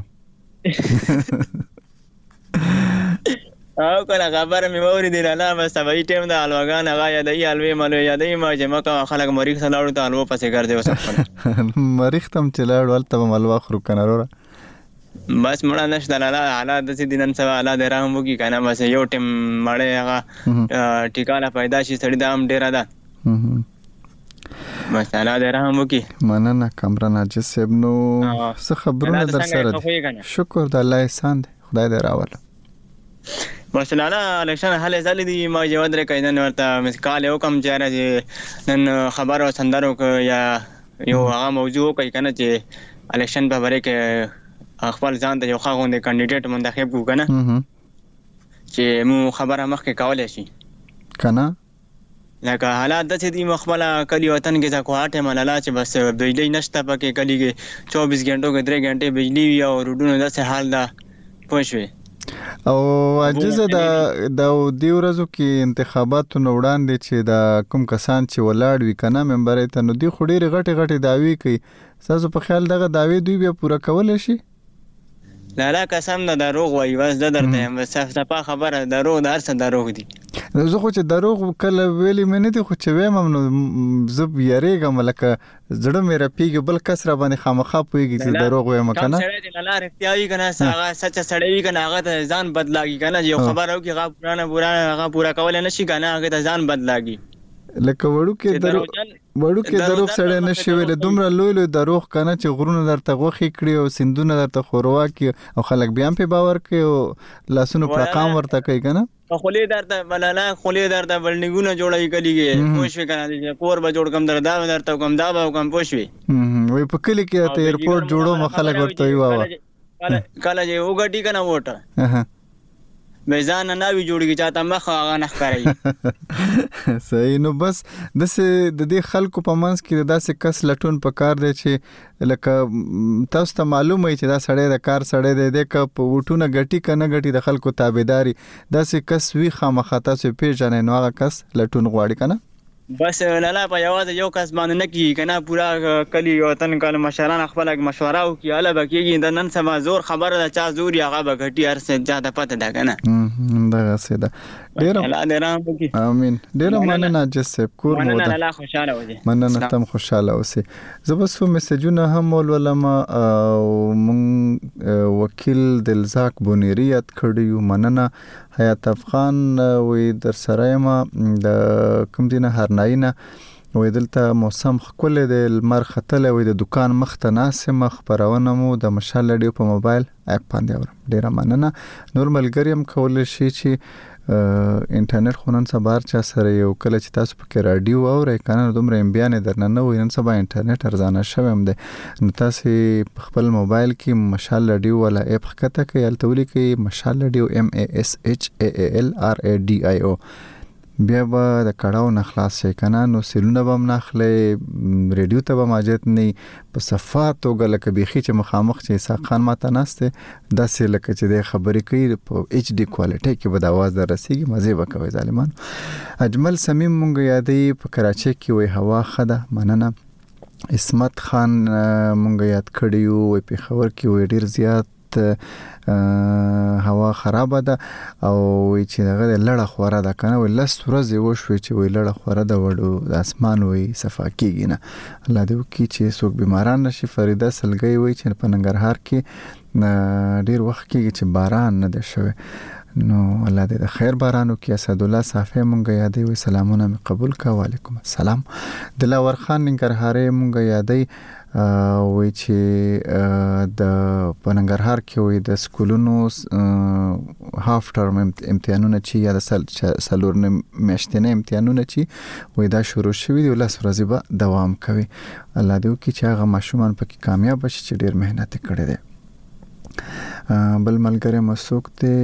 او کله خبره مې ووري دی لالا بس سبای ټیم د الواغان هغه یادای الوی مالو یادای ما چې مکه خلک مریخ سلاړو ته الو پسې ګرځي وسه. مریخ تم چلاړ ولته ملوا خرو کنه وروره. بس مړه نشته لالا حالات د دې نن سبا الله دې رحم وکي کنه بس یو ټیم مړې هغه ټیکاله پیدا شي سړی د هم ډیره ده. بس الله دې رحم وکي. مننه کامران عزیز صاحب. نو څه خبرونه در سره دي؟ شکر د الله احسان دی خدای دې راوله. بس لالا الیکشن حل زل دي ما جواد رې کیدن ورته مسکال یو کم چاره چې نن خبر او سندرو یا یو هغه موضوع کوي کنه چې الیکشن په باره کې خپل ځان ته یو خاغونده کاندیدټ منتخب کو کنه چې مو خبره مخکې کولای شي کنه لکه حالات د دې مخبله کلی وطن کې ځکه هاټه ملاله چې بس بجلی نشته پکې کلی کې 24 غنټو کې 3 غنټه بجلی وي او روډونو داسې حال ده پوښوي. او عجزه د دې ورځو کې انتخاباتو نو وړاندې چې د کوم کسان چې ولاړ وي کنه ممبرې ته نو دی خډيري غټي داوی کوي. تاسو په خیال دغه داوی دوی بیا پوره کول شي؟ لالا قسم د دروغ وای بس د درته هم صفه خبره دروغ درس دروغ دي. زه خو چې دروغ کله ویلې مې نه دي خو چې وایم نو زب یریګم لکه زړه مې رپیږي بل کس را باندې خامخا پويږي چې دروغ وایم کنه. سړی د لاله رښتیاوي کنه هغه سچ سړی وي کنه هغه ته ځان بدلاږي کنه یو خبر او کې هغه پورا کول نه شي کنه هغه ته ځان بدلاږي. لکه وړو کې دروغ سړی نشي ویل دومره لوی دروغ کنه چې غرونه درته غوخي کړی او سندونه درته خوروا کې او خلک بیا په باور کوي او لاسونو په قام ورته کوي کنه. خولې درته بلاله خولې درته بلډینګونه جوړای کلیږي پوښوي کنه کور به جوړ کم درته کوم دا به کوم پوښوي. وای په کلی کې ته ایرپورټ جوړو مخالک ورته ویوا کله چې وګټی کنه وټه میزان نه وی جوړیږي چاته مخ هغه نه ښکاري. صحیح. نو بس د دې خلکو په منځ کې داسې کس لټون پکار دی چې لکه تاسو ته معلومه وي چې دا سړی د کار سړی دی د کپ وټونه غټي کنه غټي د خلکو تابعداري داسې کس وی خامخا تاسو پیژنې نو هغه کس لټون غواړي کنه. بس لالا په یوازې یو کس باندې نه کیږي کنه پورا کلی وطن کله مشران خپل مشوره وکي اله بکیږي د نن سبا زور خبره د چا زور هغه بغټي ارسه زیاده پته ده کنه. دغه سیده ډیر امين ډیر مننه جسب کور مو ده خوشاله وځي. مننه تم خوشاله اوسه. زبسو میسجونه هم ولما مون وکیل دلزاک بونیریت کړیو. مننه حیات افغان وې در سره ما د کوم دینه هرناینه وې دلته موسم خپل د لمر ختل وې د دکان مخ ته ناسه مخ پرونه مو د مشال لډیو په موبایل اپ باندې اورم. ډیر مننه. نور ملګریم کول شي چې انټرنیټ خونن سبار چا سره یو کله چې تاسو په رادیو اورئ کنه دومره بیان درنه نه وي نن سبا انټرنیټ ارزانه شوم دی نو تاسو خپل موبایل کې مشال رادیو ولا اپ ښکته کوي التولي کې مشال رادیو MASHALRADIO بیا به د کړهو نه خلاص شي کنه نو سیلونه به مخلې ریډیو ته به ماجت نه په صفات او لکه بيخي چې مخامخ چې اسحاق خان ماته نهسته داسې لکه چې د خبرې کوي په HD کوالټي کې به د आवाज درسيږي مزه وکوي ظالمان. اجمل سمیم مونږ یادې په کراچۍ کې وي هوا خده. مننه. اسمت خان مونږ یاد کړیو وي په خبر کې وي ډیر زیات هوا خراب ده او چې دغه لړه خوره ده کنه ولس ورځ وشوي چې وی لړه خوره ده وړو د اسمان وی صفا کیږي نه. الله دې وکړي چې څوک بیماران نشي. فریده سلګي وی چې په ننګرهار کې ډیر وخت کېږي چې باران نه ده شوی. نو الله دې د خیر بارانو کې. اسد الله صافی مونږ یادې وي سلامونه مې قبول کا. وعلیکم السلام. دلاور خان ننګرهاري مونږ یادې وای چې د پننګرهار کې وای د سکولونو هاف ټرم امتحانونه چې یا د سالور میاشتنه امتحانونه چې وای دا شروع شوي دي ولس ورځې به دوام کوي. الله دې وکړي چې هغه ماشومان پکې کامیاب شي چې ډیر مهنت کړي دي. بل ملګری مسوک ته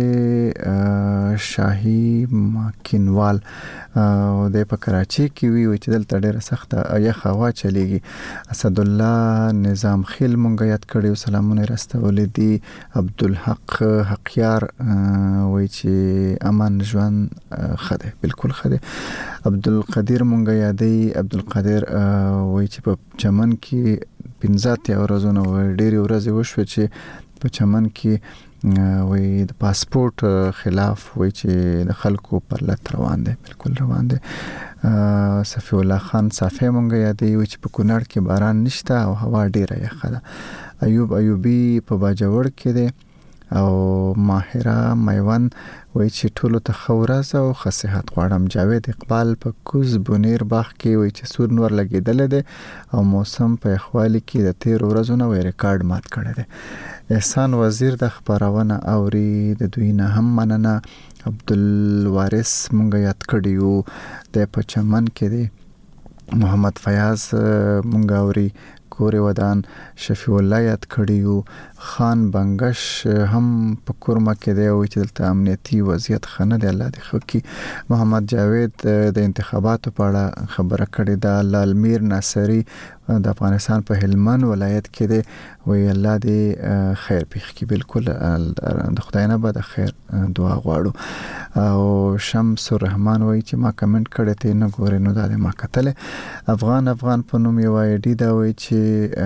شاهي ماکینوال د په کراچي کې وی چې دلته ډیره سخته یخ هوا چلیږي. اسد الله نظام خیل مونږ یاد کړیو سلامونه راستول دي. عبدالحق حقیار وی چې امان ژوند خده بالکل خده. عبدالقدیر مونږ یادې عبدالقادر وی چې په چمن کې 15 ورځې ډیره ورځې وشو چې په چمن کې وای د پاسپورت خلاف وای چې د خلکو پر لټ روان دي بالکل روان دي. صفی الله خان صافی مونږ یادې وای چې په کونړ کې باران نشته او هوا ډیره یخه ده. ایوب ایوبی په باجوړ کې ده او ماهره میوان وای چې ټولو ته خورز او خصيحت غواړم. جاوید اقبال په کوز بونیر باغ کې وای چې سور نور لګیدل دي او موسم په اخوالي کې د 13 ورځې نو ریکارډ مات کړی دی. احسان وزیر د خبرونه اوري د دوی نه هم مننه. عبدالوارث مونږ یاد کړیو د پچمن کې دی. محمد فیاض مونږ اوري کورې ودان. شفیع الله یاد کړیو. خان بنگش هم په کورما کې دی او چې دلته امنیتي وضعیت خنه دی الله دې خو کې. محمد جاوید د انتخاباتو په اړه خبره کړې ده. لالمیر ناصری د افغانستان په هلمند ولایت کې دی وی الله دې خیر پېښ کړي. بالکل د خدای نه به د خیر دعا غواړو. او شمس الرحمن وی چې ما کمنټ کړی ته نه ګورې نو دا ما کتل. افغان په نوم یو ایډي دا وی چې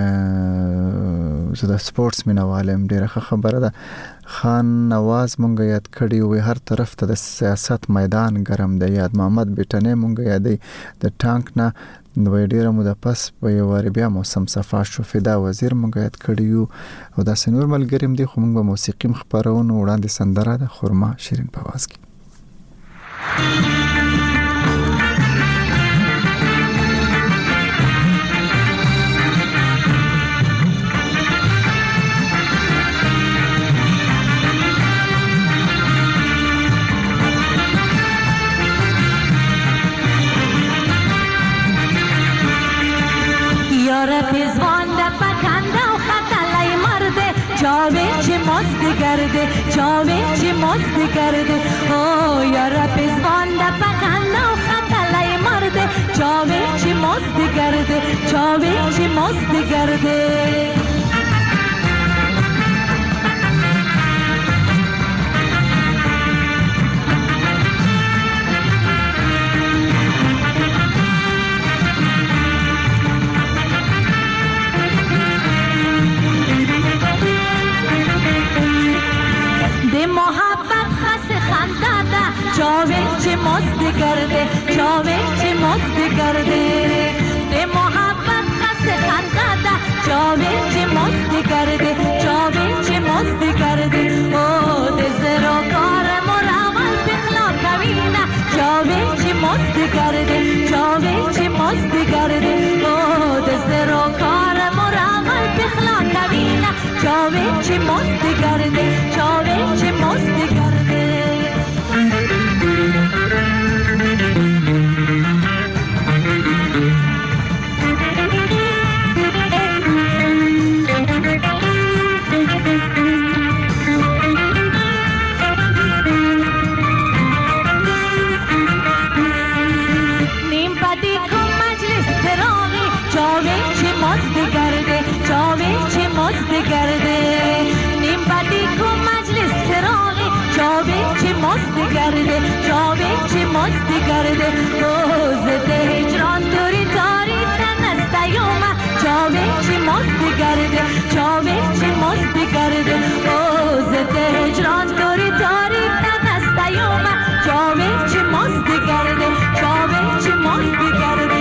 زه د سپورتس مینوالم ډیره خبره ده. خان نواز مونږ یاد کړی وی هر طرف ته د سیاست میدان ګرم دی. یاد محمد بیٹنه مونږ یادې د ټانک نه نو ډیره موده پس په یو واری بیا موسم صفا شو. فدا وزیر مونږ یاد کړیو او دا سنور ملګریم دی خو مونږ به موسیقي خبرونه وړاندې سندره د خرما شیرین په आवाज کې. یاره پیزوان ده پکنده و خطلای مرده جاوه چه مست گرده جاوه چه مست گرده او یاره پیزوان ده پکنده و خطلای مرده جاوه چه مست گرده جاوه چه مست گرده. جاوید چه مست کرده جاوید چه مست کرده به محبت قصد خنده ده جاوید چه مست کرده جاوید چه مست کرده او دزر و کار مراول بخلا کوینه جاوید چه مست کرده جاوید چه مست کرده او دزر و کار مراول بخلا کوینه جاوید چه مست کرده جاوید چه مست کرده. کرده جاوید چه مست کرده روزت هجران دوری داری تنستیومه جاوید چه مست کرده جاوید چه مست کرده روزت هجران دوری داری تنستیومه جاوید چه مست کرده جاوید چه مست کرده.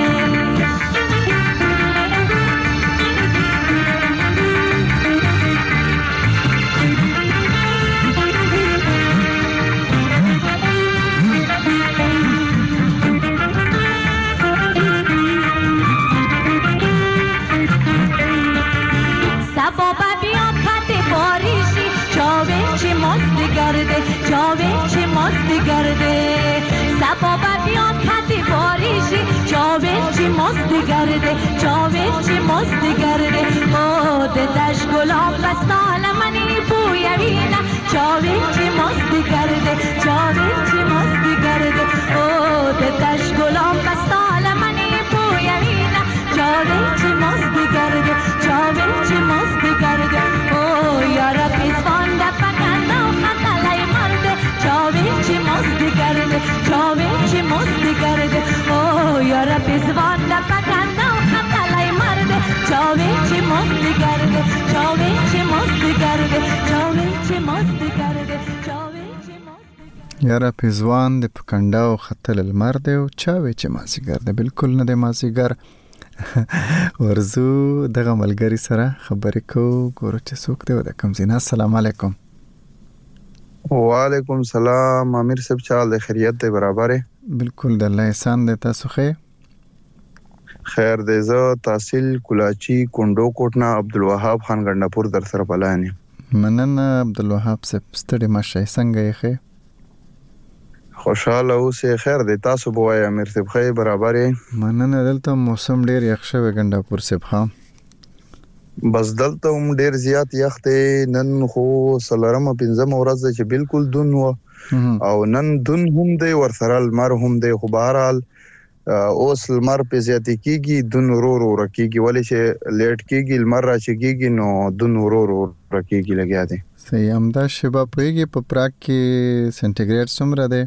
مست گرده چاوش مست گرده او دش گلاب بستال منی بویوینا چاوش مست گرده چاوش مست گرده او دش گلاب بستال منی بویوینا چاوش مست گرده چاوش مست گرده او یارا پیسوان دفکنده و خطلای مرده چاوش مست گرده چاوش مست گرده او یارا پیسوان دفکنده و خطلای مرده چاوش مست گرده چاوش مست گرده چاوش مست گرده چاوش یاره پیزوان د پکنده او خطل المر دی او چاوي چې مازیګر دی بالکل نه دی مازیګر ورزو دغه ملګری سره خبرې کو ګورو چې څوک دی د کوم زینا. السلام علیکم. وعلیکم السلام. امیر صاحب چال د خیریت دی برابر؟ بالکل د الله احسان دی. تاسو خیر دی. زه تحصیل کولاچی کندو کوټنا عبدالوهاب خان ګندپور در سره پلانې. مننه عبدالوهاب صاحب ستړي مشه څنګه یې خې؟ خوشاله اوسې. خیر دی. تاسو بوای امیر صاحب خې برابر؟ مننه. دلته موسم ډیر یخ شوی ګندپور صاحب خان. بس دلته هم ډیر زیات یخ دی. نن خو سلرمه پنځمه ورځ ده چې بالکل دون و او نن دون هم دی ورسره لمر هم دی خو بهرحال اوس لمر په زیاتې کېږي دون ورو رکېږي ولې چې لیټ کېږي لمر راچېږي نو دون ورو رکېږي لګیا دی. صحیح. همدا شبا پوهېږي په پراګ کې سنټیګریډ څومره دی؟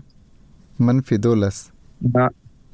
-12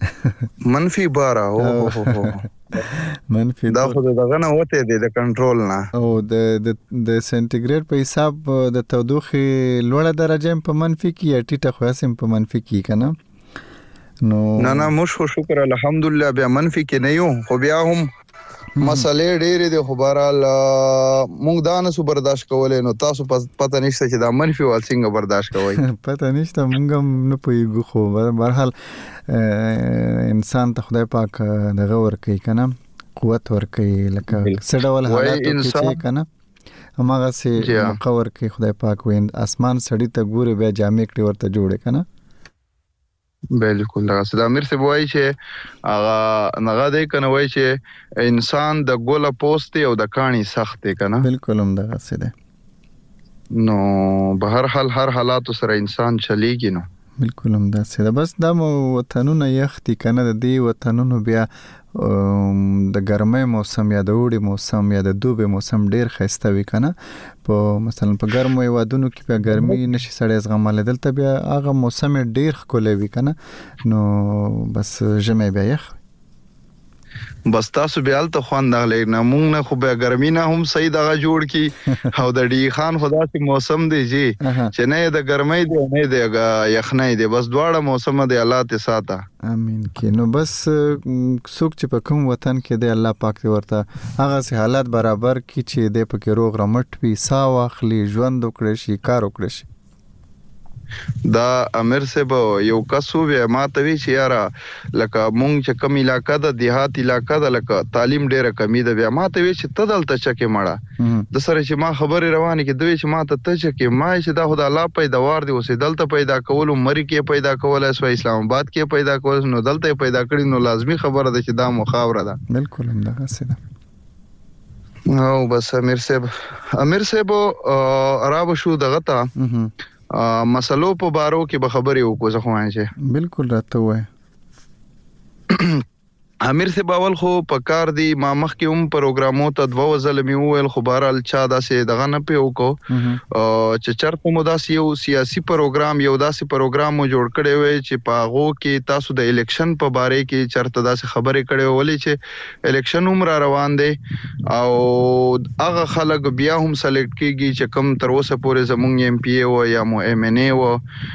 -12 منفي دا خو دغه نه وته دی د کنټرول نه او د سنټیګریډ په حساب د تودوخې لوړه درجه په منفي کې یا ټیټه خو اسیم په منفي کې کنه نو نه موږ خو شکر الحمدلله بیا منفي کې نه یو خو بیا هم مسلې ډېرې دي خو بهرحال موږ دا نه سو برداشت کولای نو تاسو پته نشته چې دا منفي وال څنګه برداشت کوئ پته نشته موږ هم نه پوهیږو خو بهرحال انسان ته خدای پاک دغه ورکوي کنه قوت ورکوي لکه څه ډول حالاتو کې چې کنه هماغه سي مقور کوي خدای پاک وین اسمان سړی ته ګوري بیا جامې کړي ورته جوړه کنه بالکل. دا صدا امیر سے وایي چې هغه نغه دی کنه وایي چې انسان د ګوله پوسټ او د کانی سخت دی کنه بالکل هم دا څه دی نو به هر حال هر حالات سره انسان چلیږي نو بالکل هم دا څه دی. بس دا وطنونه یختي کنه د دې وطنونو بیا د ګرمۍ موسم یا د اوړي موسم یا د دوبي موسم ډیر ښایسته وي کنه په مثلا په ګرمو هیوادونو کې په ګرمي نشي سړی زغملی دلته بیا هغه موسم ډیر ښکلی وي کنه نو بس ژمی بیا یخ بس تاسو بیا هلته خوند اخلئ نه موږ نه خو بیا ګرمي نه هم صحیح دغه جوړ کي او د ډي خان خو داسې موسم دی چې نه د ګرمۍ دی نه د یخنۍ دی بس دواړه موسم دی الله ته ساته امين کې نو بس څوک چې په کوم وطن کې دی الله پاک دې ورته هغه سي حالات برابر کی چې د پکې روغ رمټ وي سا واخلي ژوند وکړي شي کار وکړي شي. دا امیر صاحب یو کسو بیا ما ته وی چې یاره لکه مونږ چې کم علاقه ده دیهات علاقه ده لکه تعلیم ډیره کمی ده بیا ما ته وی چې ته دلته چکه مړه د سره چې ما خبرې روانه کې دوی چې ما ته چکه ما چې دا خدای الله پیداوار دی اوسې دلته پیدا کول مری کې پیدا کول اس اسلام آباد کې پیدا کول نو دلته پیدا کړی نو لازمی خبره ده چې دا مخاوره ده بالکل هم دغه څه ده او بس امیر صاحب عرب شو دغه تا مسلو په بارو کې به خبرې وکړو زه خو وایم چې بالکل راته وای امیر سے باول خو پکار دی ما مخ کې پروګرامو ته دوه ځله ویل خو بهرال چا داسې دغه نه پیو کو چې چرته مو داسې یو سیاسي پروګرام یو داسې پروګرام مو جوړ کړی وي چې پاغو کې تاسو د الیکشن په باره کې چرته داسې خبرې کړې ولې چې الیکشن هم را روان دی او هغه خلک بیا هم سلیکټ کیږي چې کم تر اوسه پورې زمونږ ایم پی ای و یا مو ایم ان ای و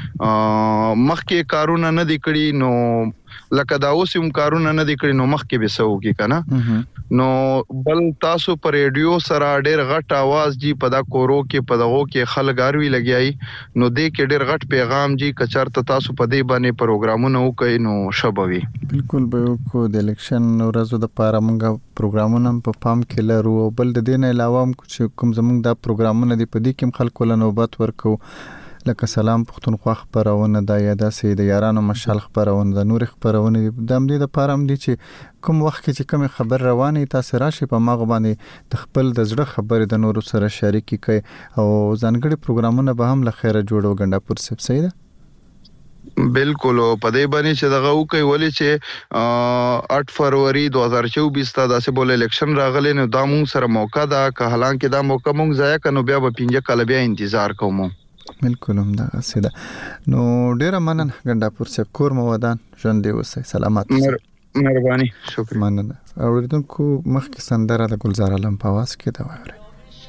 مخ کې کارونه نه دی کړی نو لکه دا اوس هم کارونه نه دی کړی نو مخکې به سو کی کنه نو بل تاسو پر ریډیو سره ډېر غټ आवाज جی په دا کورو کې په دغه کې خلک اروي لګیای نو دې کې ډېر غټ پیغام جی کچارته تاسو په دې باندې پروګرامونه وکړي نو شبوي بالکل به کو د الیکشن ورځو د پاره موږ پروګرامونه په پام کې لرو بل د دې نه علاوه کوم زموږ دا پروګرامونه دی په دې کې خلکو له نوبت ورکو لکه سلام پښتونخوا خبرونه د یاده سي د یارانو مشال خبرونه د نور خبرونه د امدې د پاره هم دي چې کوم وخت کې چې کوم خبر رواني تاسو راشي په ماغ باندې د خپل د زړه خبرې د نورو سره شریکي کوي او ځانګړي پروګرامونه به هم لخيره جوړو غنډاپور سب سیده بالکل په دې باندې چې دغه وکي ولې چې 8 فروری 2024 ته داسې بول الیکشن راغلی نو دا مونږ سره موقع ده که حالانکه دا موقع مونږ ضایع کنو بیا به 5 کال بیا انتظار کوم. بالکل هم دا سیده نو ډیره مننه غنډاپور سب کور مو ودان ژوند دی وسه سلامات مهرباني شکر مننه. اوریدونکو مخکې سندره د ګلزار علم په आवाज کې دا وایي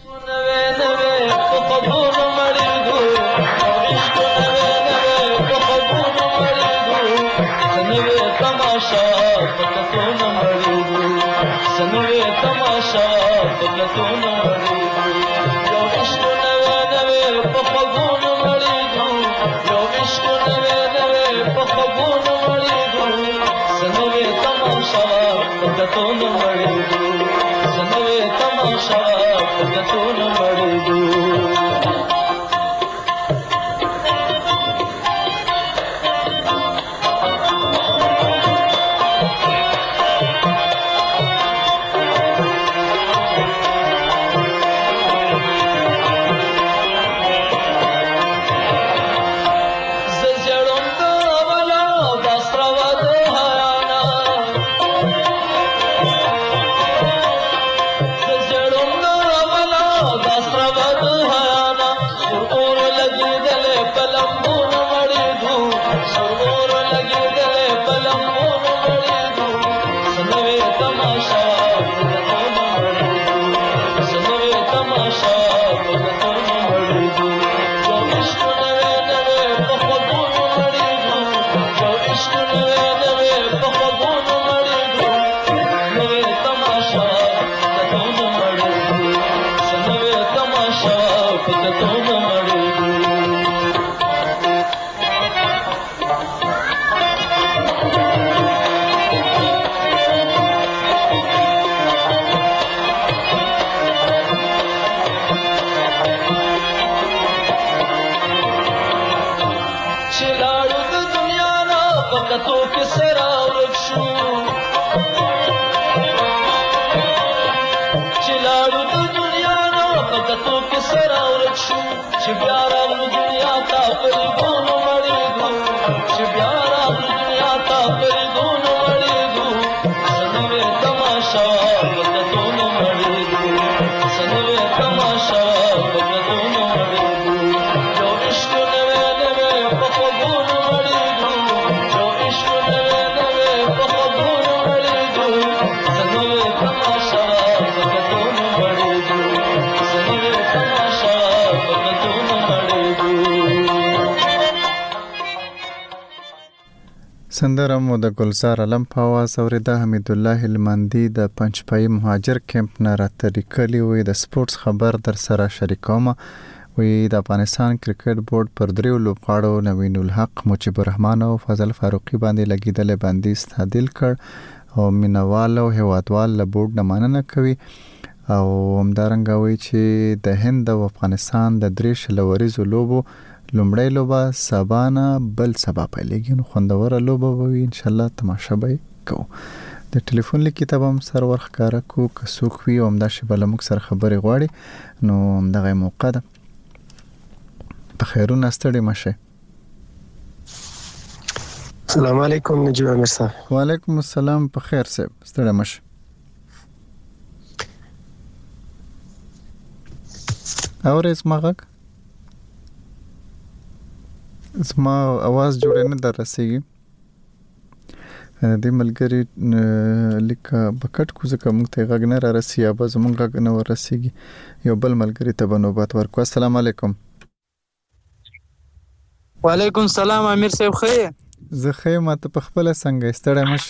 سندره مو د ګلزار علم په आवाज اوریده. حمید الله المندی د پنځپای مهاجر کمپ نه راته لیکلی وي د سپورتس خبر در سره شریکوم وي د افغانستان کرکټ بورډ پر دریو لوبغاړو نوین الحق مجيب الرحمن او فضل فاروقي باندې لګیدل بندیز تعدیل کړ او مینوال او هوادوال له بورډ نه مننه کوي او همدارنګه وي چې د هند او افغانستان د درې شلوريزو لوبو لومړی لوبه سبانه بل سبا پیلېږي نو خوندوره لوبه وي ان شاء الله تماشا به کوو. د ټلیفون لیک کتاب هم سر ورخکاره کو کسوخ وی او همدا شی بل موږ سره خبرې غواړي نو همدغه موقع ده. په خیرونه ستړي مشه. السلام علیکم نجیب امیر صاحب. وعلیکم السلام په خیر صاحب ستړي مشه. اورې اسماغک زما आवाज جوړ نه درسېږي د ملګری لیکه بکټ کو ځکه موږ ته غږ نه را رسي یا به زموږ غږ نه ورسېږي یو بل ملګری ته بنوبات ورکو. السلام علیکم. وعلیکم السلام امیر صاحب خیر. زه خیر ماته په خپل څنګه ستړی مش.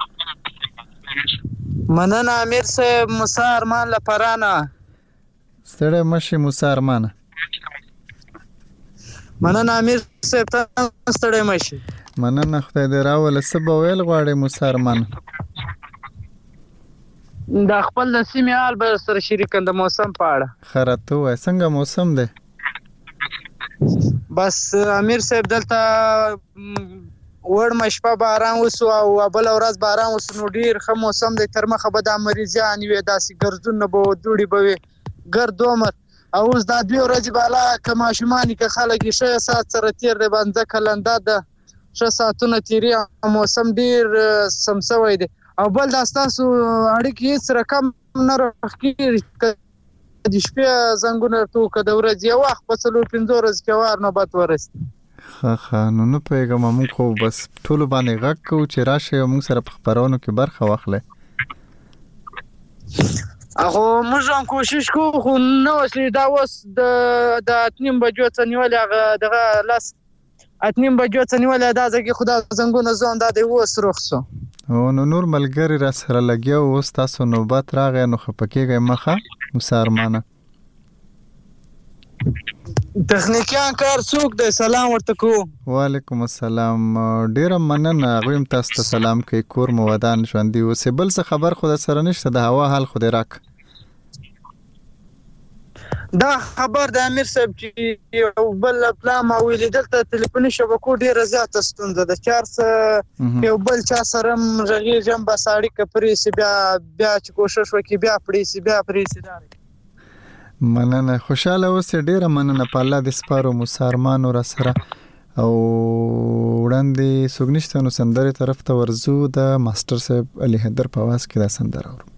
مننه امیر صاحب موسی ارمان لپرانه. ستړی مش موسی ارمان. مننه امیر صاحب ته ستړی مشي. مننه خدای دې راول سبا ویل غواړې موسی ارمان. د خپل د سیمې حال به سره شریک د موسم په اړه. خراته وای څنګه موسم دی؟ بس امیر صاحب دلته وړ مشپه باران وسو او بل ورځ باران وسو نو ډیر ښه موسم دی تر مخه به د مریضان وي داسې ګرځونه به دوړي به وي ګرد عمر او اوس دا 2 ورځې بالا که ماشومان که خلک یې ښه ساعت سره تیر دی باندې کلنده ده ښه ساعتونه تیري موسم ډیر سم سوی دی او بل دا ستاسو اړیکې هېڅ رقم نه راخکېږي که د شپې زنګونه ورته که د ورځې یو وخت په 4-5 ورځې کې وار نوبت ورسي ښه نو نه پوهېږم موږ خو بس ټولو باندې غږ کوو چې راشئ او موږ سره په خپرونو کې برخه واخلئ خو موږ هم کوشش کوو خو نه وسلې دا اوس د 8:30 بجو څه نیولې هغه دغه 8:30 بجو څه نیولې دا ځکه خو دا زنګونه زون دا دی اوس روغ سو نو نور ملګري را سره لګیا اوس تاسو نوبت راغی نو خفه کېږئ مخه موسی ارمانه تخنیکیان کار څوک دی سلام ورته کوو وعلیکم السلام ډیره مننه هغوی هم تاسو ته سلام کوي کور مو ودان ژوندي اوسئ بل څه خبر خو در سره نشته د هوا حال خو دې راک دا خبر د امیر صاحب چې یو بل پلان ما ویلي دلته تلیفوني شبکو ډېره زیاته ستونزه ده چې هر څه یو بل چا سره هم غږېږم بس اړیکه پرېسي بیا چې کوشش وکړي بیا پرېسي مننه خوشحاله اوسئ ډېره مننه په الله دې سپارو موسی ارمانو را سره او وړاندې څوک نشته نو سندرې طرف ته ورځو د ماسټر صاحب علي حیدر په اواز کې دا سندره اورو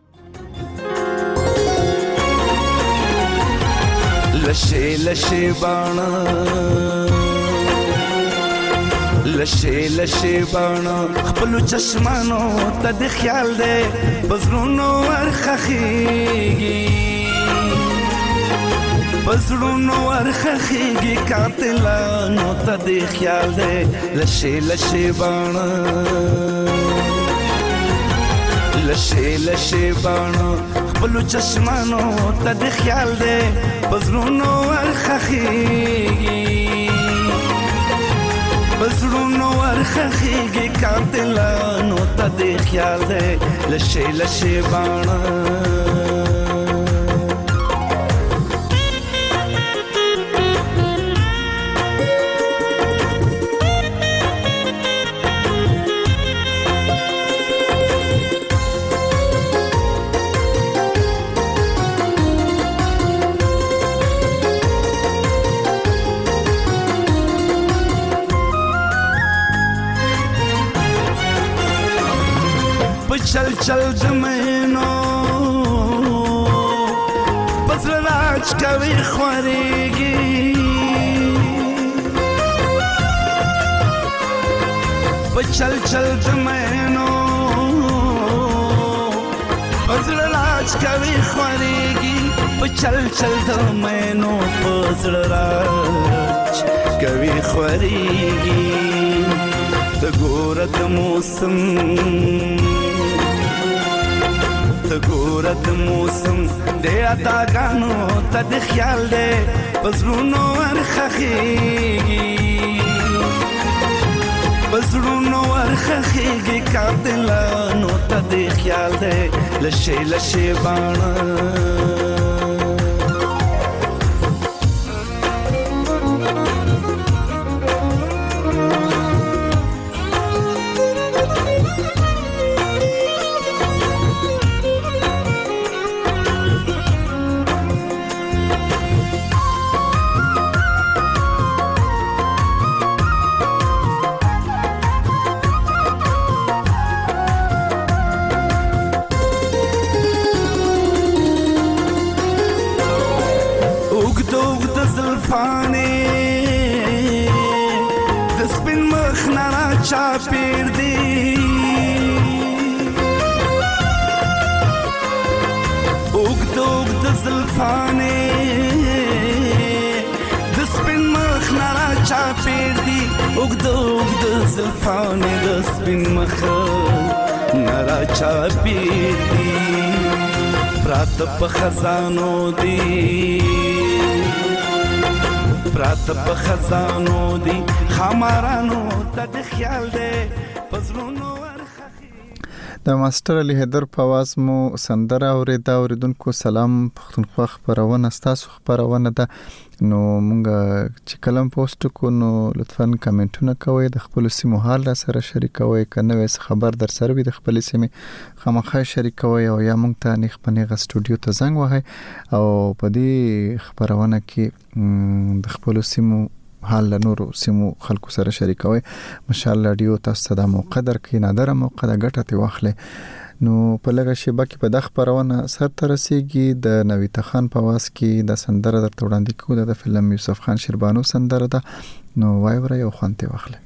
لشے لشے بانا لشے لشے بانا خپلو چشمانو تا دی خیال دے بزرونو ورخخیگی بزرونو ورخخیگی قاتلانو تا دی خیال دے لشے لشے بانا لشے لشے بانا خپلو چشمانو تا دی خیال دے بزرونو ورخخیگی بزرونو ورخخیگی قاتلانو تا دی خیال دے لشے لشے بانا चल चल जमैनो बजर राज कवि ख्वारेगी चल चल जमैनो बजर राज कवि ख्वारेगी चल चल जमैनो बजर राज कवि ख्वारेगी तगोरत मौसम تګورت موسم د اتاګانو ته د خیال دې بزرونو ورخخیږي بزرونو ورخخیږي قاتلانو ته د خیال دې لشے لشے بانا چاپیر دی اوگد اوگد زلفانے دسپن مخ نارا چاپیر دی اوگد اوگد زلفانے دسپن مخ نارا چاپیر دی پرات پا خزانو دی پرات په خزانو دی خامارانو ته د خیال دی پزړونو د ماستر علي حیدر په आवाज مو سندره اوریدونکو سلام پښتونخوا خبرونه ستاسو خبرونه ده نو مونږ چې کلم پوسټ کو نو لطفاً کمنټونه کوئ د خپل سیمو حال سره شریکوي کنه وس خبر در سره وي د خپل سیمه خامخا شریکوي او یا مونږ ته نه خپل غ سټوډیو ته زنګ وهي او په دې خبرونه کې د خپل سیمو حال نورو سیمو خلکو سره شریکوي ماشاءالله ډیو تاسو د مقدر کې نادره موقع د ګټه ته واخلې نو په لګه شیبه کې په د خبرونه سر ترسيږي د نویت خان په واس کې د سندره در وړاندې کوو د فلم یوسف خان شیربانو سندره ده نو وایوره یو خوانته واخلې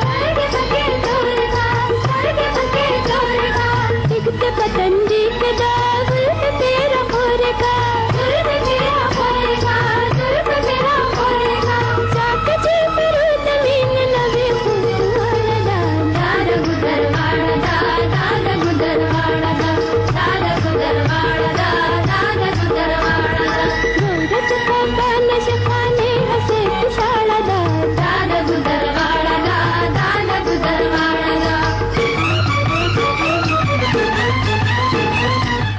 पतंजी के